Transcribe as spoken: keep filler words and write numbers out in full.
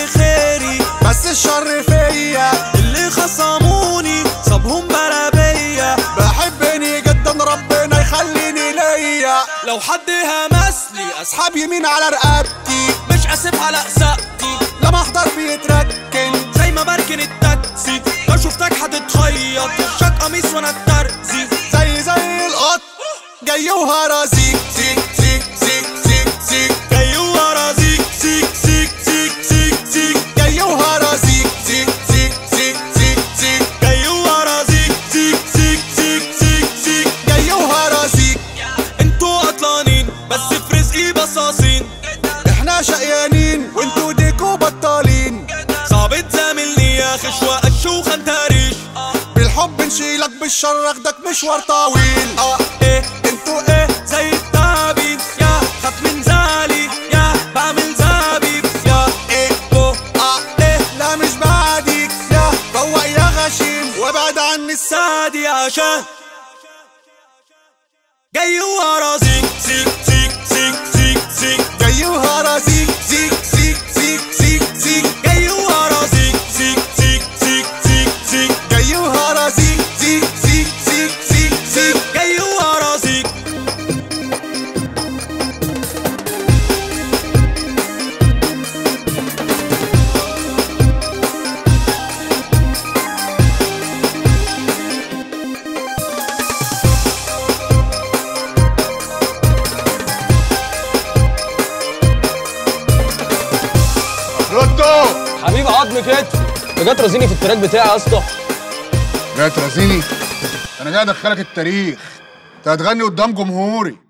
خيري بس الشر فيا، اللي خصموني صابهم بلا بيا. بحبني جدا ربنا يخليني ليا. لو حد همسلي اسحب يمين على رقبتي، مش اسف على سقتي. لما احضر بيتركن زي ما بركن التاكسي، لو شفتك هتتخيط وشك قميص وانا الترزي. زي زي القط جاي وهرازيك سيك سيك سيك سيك سيك جاي ورازيك سيك سيك سيك سيك سيك جاي وهرازيك سيك سيك سيك سيك سيك جاي ورازيك سيك سيك سيك سيك سيك جاي وهرازيك. انتوا قطلانين بس في رزقي بصاصين. احنا شقيانين وانتوا ديكوا بطالين. صعب تزاملني يا خشوة قش وخنتريش. بالحب نشيلك بالشر اخدك مشوار طويل. اه ايه انتوا ايه زي التعابين. يا خاف من زعلي يا بعمل زبيب. يا ايه بو اه ايه لا مش بعديك يا فوق يا غشيم وابعد عني الساعة سادي عشان جاي ورازيك سيك سيك سيك سيك سيك جاي وهرازيك سيك سيك سيك سيك سيك جاي ورازيك سيك سيك سيك سيك سيك جاي وهرازيك سيك سيك سيك سيك سيك جاي ورازيك. ردو حبيب عظم كتف، انت جاي ترازيني في التراك بتاعي يا اسطى. جاي ترازيني؟ انا جاي ادخلك التاريخ، انت هتغني قدام جمهوري.